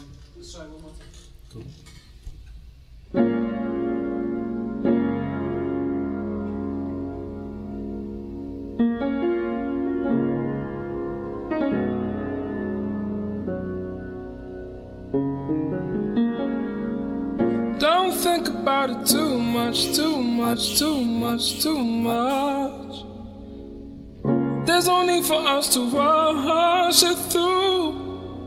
Dus schrijven we wat. Cool. Don't think about it too much, too much, too much, too much. There's no need for us to rush it through.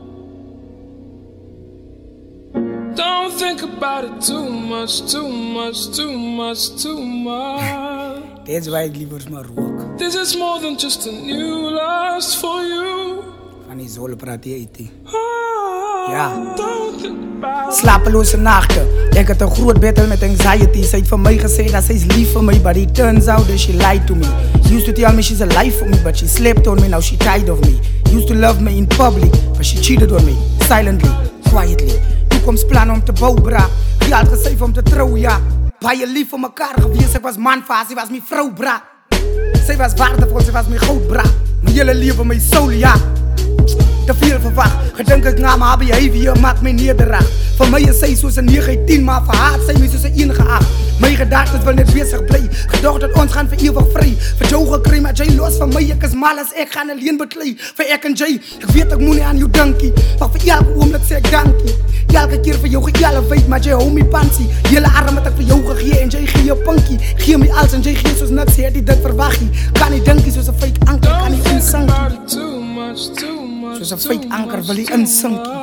Don't think about it too much, too much, too much, too much. That's why ik liever maar rook. This is more than just a new lust for you. Van die zolen praat je eten. Ja. Don't think about it. Slapeloze nachten. Ik had een groot battle met anxiety. Ze heeft van mij gezegd dat ze is lief voor mij, but it turns out that she lied to me. Used to tell me she's alive for me, but she slept on me, now she tired of me. Used to love me in public, but she cheated on me. Silently, quietly. Toekomstplannen om te bouwen, bra. Geld gegeven om te trouwen, ja. Bij je lief voor mekaar geweest, ik was man van haar, ze was mijn vrouw, bra. Zij was waardevol, ze was mijn goud, bra. Mijn hele leven, mijn soul, ja. Te veel verwacht, gedenk ik na mijn behavior maakt mij nederig. Voor mij is zij zoals een 9, 10, maar voor haar zijn mij zoals een 1 geacht. Mijn gedachten wil net bezig blij, gedacht dat ons gaan voor eeuwig vrij. Voor jou gekregen met jij los van mij, ik is mal als ik ga alleen beklei. Voor ik en jij, ik weet ik moet niet aan jou dankie. Maar voor elke oomlik zeg ik dankie. Elke keer voor jou geëleveerd, maar jij hou me pansie. Hele arm met ik voor jou gegeven en jij geef je punkie. Geef me alles en jij geeft zoals niks, heer die dat verwacht je. Kan niet denken zoals een fake anker, kan niet inzanken. Zoals een fake anker wil je inzanken.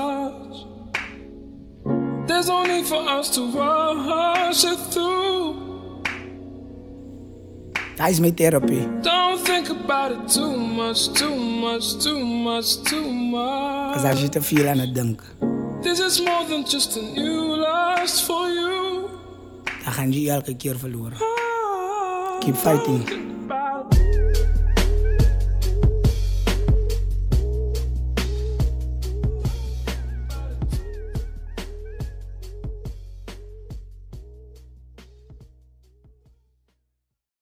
There's no need for us to rush it through. Dat is mijn therapie. Don't think about it too much, too much, too much, too much. Als als je te veel aan het denken. This is more than just a new lust for you. Dan gaan je elke keer verloren. Keep fighting.